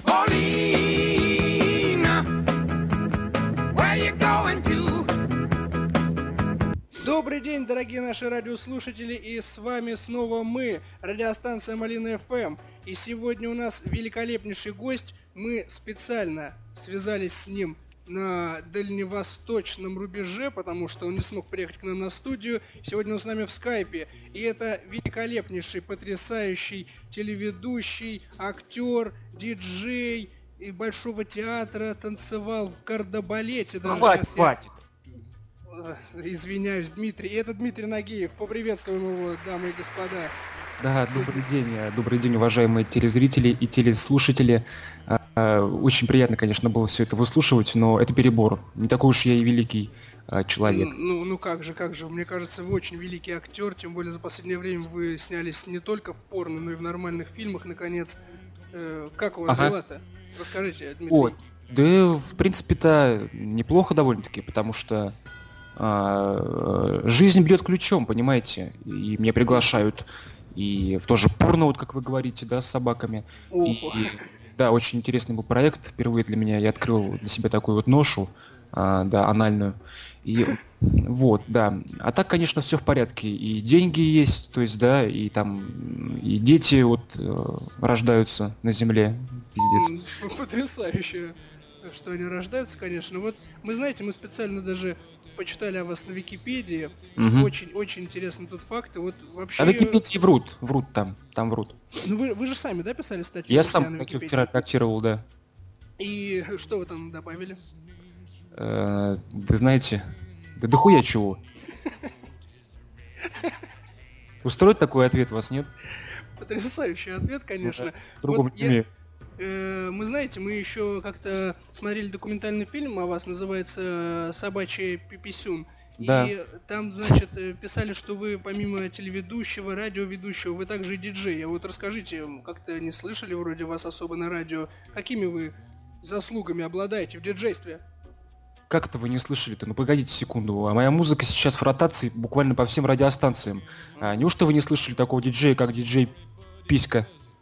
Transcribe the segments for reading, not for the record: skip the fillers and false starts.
Paulina, where you going to? Добрый день, дорогие наши радиослушатели, и с вами снова мы, радиостанция Малина ФМ. И сегодня у нас великолепнейший гость. Мы специально связались с ним на дальневосточном рубеже, потому что он не смог приехать к нам на студию. Сегодня он с нами в скайпе. И это великолепнейший, потрясающий телеведущий, актер, диджей и Большого театра, танцевал в кардебалете. Хватит. Извиняюсь, Дмитрий. И это Дмитрий Нагиев. Поприветствуем его, дамы и господа. Да, добрый день, уважаемые телезрители и телеслушатели. Очень приятно, конечно, было все это выслушивать, но это перебор. Не такой уж я и великий человек. Ну как же. Мне кажется, вы очень великий актер, тем более за последнее время вы снялись не только в порно, но и в нормальных фильмах, наконец. Как у вас дела-то? Расскажите, Дмитрий. Да, в принципе-то, неплохо довольно-таки, потому что жизнь бьет ключом, понимаете? И меня приглашают и в тоже порно, вот как вы говорите, да, с собаками. Да, очень интересный был проект. Впервые для меня я открыл для себя такую вот ношу, да, анальную. И вот, да. А так, конечно, все в порядке. И деньги есть, то есть, да, и там и дети вот рождаются на земле. Пиздец. Потрясающе, что они рождаются, конечно. Вот мы, знаете, мы специально даже почитали о вас на Википедии. Очень интересны тут факты. Вот вообще... А Википедии врут там врут. Ну вы же сами, да, писали статью? Я сам статью вчера редактировал, да. И что вы там добавили? Вы знаете, да дохуя чего. Устроить такой ответ вас, нет? Потрясающий ответ, конечно. Другому не умею. Мы, знаете, мы еще как-то смотрели документальный фильм о вас, называется «Собачий пиписюн». Да. И там, значит, писали, что вы помимо телеведущего, радиоведущего, вы также и диджей. А вот расскажите, как-то не слышали вроде вас особо на радио, какими вы заслугами обладаете в диджействе? Как-то вы не слышали-то? Ну погодите секунду. А моя музыка сейчас в ротации буквально по всем радиостанциям. Неужто вы не слышали такого диджея, как диджей Писька?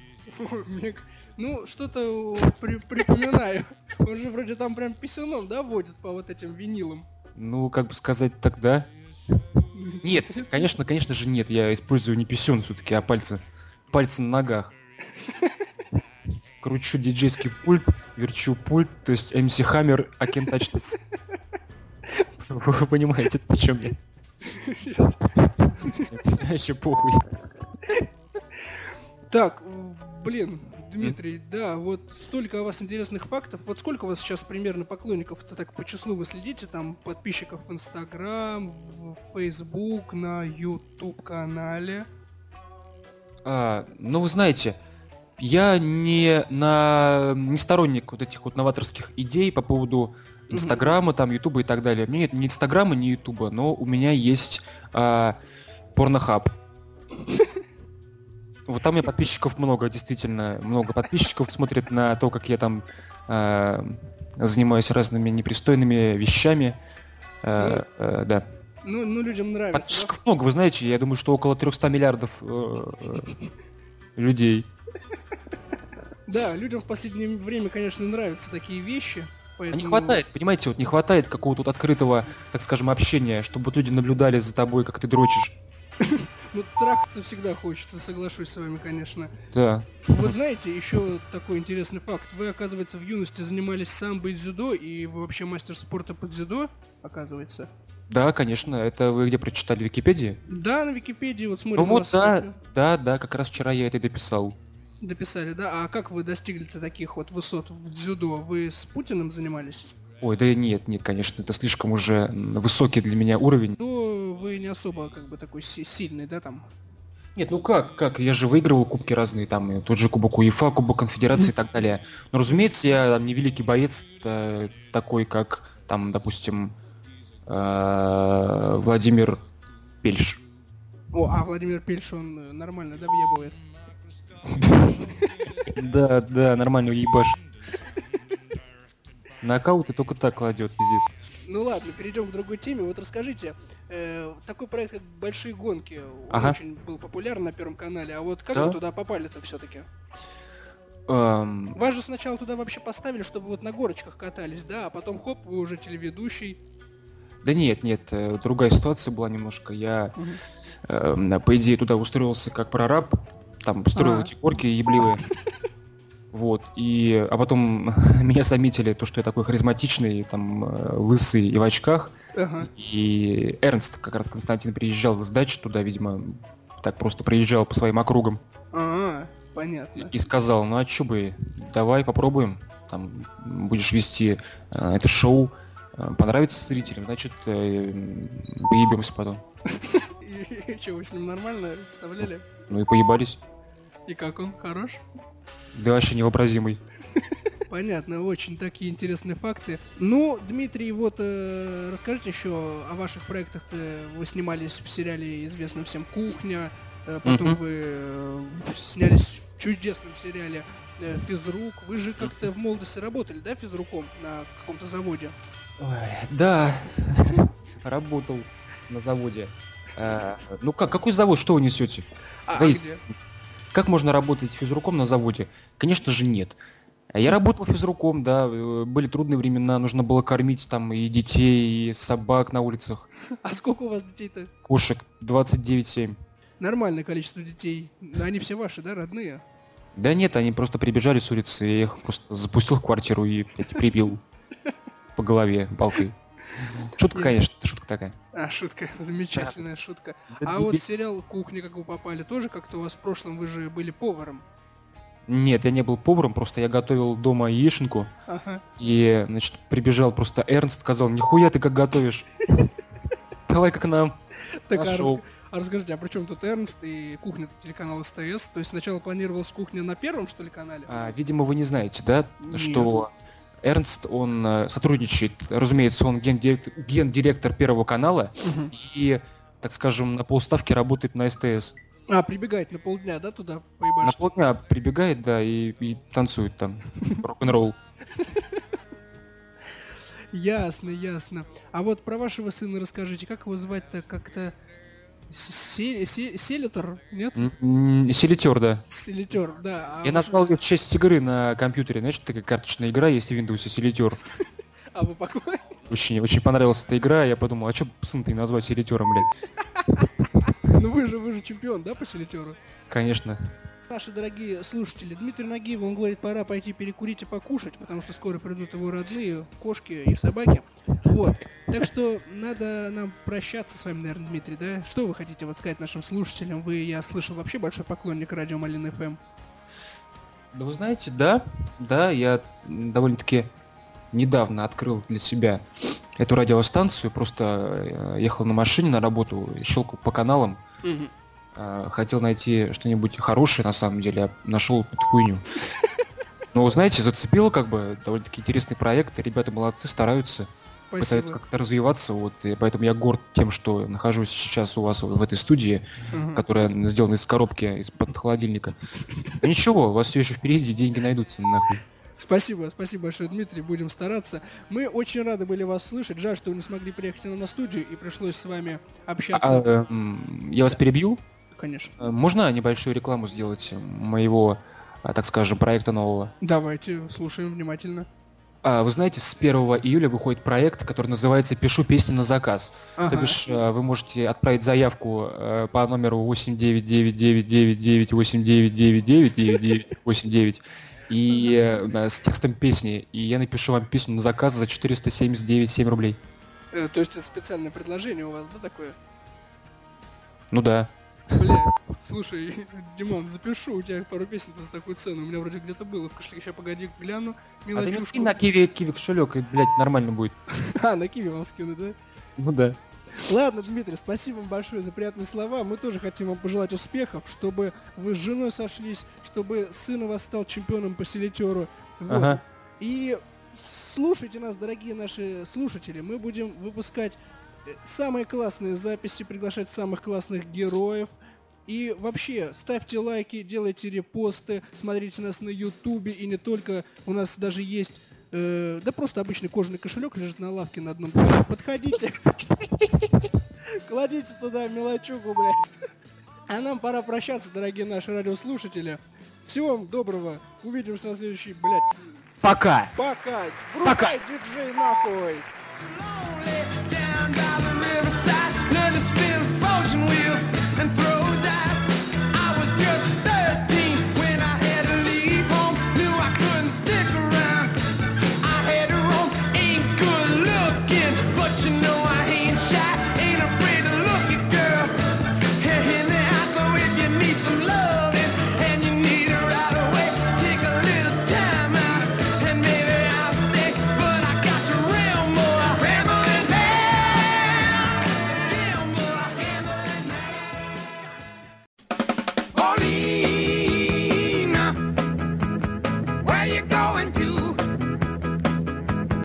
Ну, что-то припоминаю. Он же вроде там прям писюном, да, водит по вот этим винилам? Ну, как бы сказать тогда. Нет, конечно же нет. Я использую не писюн все-таки, а пальцы на ногах. Кручу диджейский пульт, верчу пульт, то есть MC Hammer, I can touch this. Вы понимаете, о чем я? Еще похуй. Так, блин, Дмитрий, да, вот столько у вас интересных фактов. Вот сколько у вас сейчас примерно поклонников-то так по числу вы следите? Там подписчиков в Инстаграм, в Фейсбук, на YouTube-канале? Ну, вы знаете, я не сторонник вот этих вот новаторских идей по поводу Инстаграма, там, Ютуба и так далее. У меня нет ни Инстаграма, ни Ютуба, но у меня есть Порнохаб. Вот там у меня подписчиков много, действительно много подписчиков смотрят на то, как я там занимаюсь разными непристойными вещами. Да. Ну, людям нравится. Подписчиков много, вы знаете, я думаю, что около 300 миллиардов людей. Да, людям в последнее время, конечно, нравятся такие вещи. Поэтому... Не хватает, понимаете, вот не хватает какого-то вот открытого, так скажем, общения, чтобы вот люди наблюдали за тобой, как ты дрочишь. Ну, трахаться всегда хочется, соглашусь с вами, конечно. Да. Вот знаете, еще такой интересный факт. Вы, оказывается, в юности занимались самбо и дзюдо, и вы вообще мастер спорта по дзюдо, оказывается? Да, конечно. Это вы где прочитали, в Википедии? Да, на Википедии, вот смотрим. Ну вот, да, как раз вчера я это и дописал. Дописали, да? А как вы достигли-то таких вот высот в дзюдо? Вы с Путиным занимались? Ой, да нет, конечно, это слишком уже высокий для меня уровень. Ну, вы не особо, как бы, такой сильный, да, там? Нет, ну как, я же выигрывал кубки разные, там, и тот же кубок УЕФА, кубок конфедерации и так далее. Но, разумеется, я там не великий боец, такой, как, там, допустим, Владимир Пельш. О, Владимир Пельш, он нормально, да, въебывает? Да, нормально ебашит. Нокауты только так кладет, пиздец. Ну ладно, перейдем к другой теме. Вот расскажите, такой проект, как «Большие гонки», очень был популярен на Первом канале. А вот как вы туда попали-то все-таки? Вас же сначала туда вообще поставили, чтобы вот на горочках катались, да, а потом хоп, вы уже телеведущий. Да нет, другая ситуация была немножко. Я, Мгм. по идее, туда устроился как прораб, там строил А. эти горки ебливые. Вот, а потом меня заметили, то, что я такой харизматичный, там, лысый и в очках. Ага. И Эрнст, как раз Константин, приезжал с дачи туда, видимо, так просто приезжал по своим округам. Понятно. И сказал, ну а чё бы, давай попробуем, там, будешь вести это шоу, понравится зрителям, значит, поебемся потом. И что, вы с ним нормально вставляли? Ну и поебались. И как он? Хорош? Да вообще невообразимый. Понятно, очень такие интересные факты. Ну, Дмитрий, вот расскажите еще о ваших проектах. Вы снимались в сериале известном всем «Кухня», потом Мгм. вы снялись в чудесном сериале «Физрук». Вы же как-то в молодости работали, да, физруком на каком-то заводе? Ой, да, работал на заводе. Ну как, какой завод, что вы несете? А Раис, где? как можно работать физруком на заводе? Конечно же нет. Я работал физруком, да, были трудные времена, нужно было кормить там и детей, и собак на улицах, А сколько у вас детей-то? кошек 29-7. Нормальное количество детей. Они все ваши, да, родные? Да нет, они просто прибежали с улицы, я их просто запустил в квартиру и блядь, прибил по голове палкой. Шутка, Я- конечно, это шутка такая. Шутка, замечательная шутка. Да А вот дебиль. сериал «Кухня», как вы попали, тоже как-то у вас в прошлом, вы же были поваром. Нет, я не был поваром, просто я готовил дома яишенку, Ага. и, значит, прибежал просто Эрнст, сказал, нихуя ты как готовишь, давай-ка к нам. Так, Нашел. расскажите, а при чем тут Эрнст и «Кухня» — это телеканал СТС? То есть сначала планировалась «Кухня» на первом, что ли, канале? Видимо, вы не знаете, да, Нет. что Эрнст, он сотрудничает, разумеется, он гендиректор Первого канала, Мгм. и, так скажем, на полставки работает на СТС. Прибегает на полдня, да, туда На поебашить? полдня прибегает, да, и танцует там рок-н-ролл. Ясно, ясно. А вот про вашего сына расскажите, как его звать-то как-то... Селитор? Нет? Селитер, да. Селитер, да. Я назвал ее в честь игры на компьютере. Знаешь, такая карточная игра есть в Windows, Селитер. А вы поклонник? Очень, очень понравилась эта игра. Я подумал, а что сын-то и назвать Селитером, блядь? Ну вы же чемпион, да, по селитеру? Конечно. Наши дорогие слушатели, Дмитрий Нагиев, он говорит, пора пойти перекурить и покушать, потому что скоро придут его родные, кошки и собаки. Вот. Так что надо нам прощаться с вами, наверное, Дмитрий, да? Что вы хотите вот сказать нашим слушателям? Вы, я слышал, вообще большой поклонник радио Малин ФМ. Да вы знаете, да, я довольно-таки недавно открыл для себя эту радиостанцию. Просто ехал на машине на работу, щелкал по каналам. Хотел найти что-нибудь хорошее, на самом деле, а нашел эту хуйню. Но, знаете, зацепило как бы, довольно-таки интересный проект, ребята молодцы, стараются, пытаются Спасибо. как-то развиваться, вот, и поэтому я горд тем, что нахожусь сейчас у вас в этой студии, Мгм. которая сделана из коробки, из-под холодильника. Но ничего, у вас все еще впереди, деньги найдутся, нахуй. Спасибо большое, Дмитрий, будем стараться. Мы очень рады были вас слышать. Жаль, что вы не смогли приехать на студию и пришлось с вами общаться. Я вас перебью? Конечно. Можно небольшую рекламу сделать моего, так скажем, проекта нового? Давайте, слушаем внимательно. Вы знаете, с 1 июля выходит проект, который называется «Пишу песни на заказ». То Ага. бишь, вы можете отправить заявку по номеру 899999999999989 и с текстом песни. И я напишу вам песню на заказ за 479,7 рублей. То есть это специальное предложение у вас, да, такое? Ну да. Бля, слушай, Димон, запишу у тебя пару песен за такую цену. У меня вроде где-то было в кошельке. Сейчас погоди, гляну. А ты мне Мелочушку. скинь на киви кошелек, и, блядь, нормально будет. На киви вам скину, да? Ну да. Ладно, Дмитрий, спасибо вам большое за приятные слова. Мы тоже хотим вам пожелать успехов, чтобы вы с женой сошлись, чтобы сын у вас стал чемпионом по селитеру. Вот. Ага. И слушайте нас, дорогие наши слушатели. Мы будем выпускать самые классные записи, приглашать самых классных героев. И вообще, ставьте лайки, делайте репосты, смотрите нас на Ютубе и не только. У нас даже есть, да просто обычный кожаный кошелек лежит на лавке на одном плане. Подходите, кладите туда мелочугу, блядь. А нам пора прощаться, дорогие наши радиослушатели. Всего вам доброго. Увидимся на следующий, блядь. Пока! Пока. Пока. Врубай, диджей, нахуй. Down by the riverside, let it spin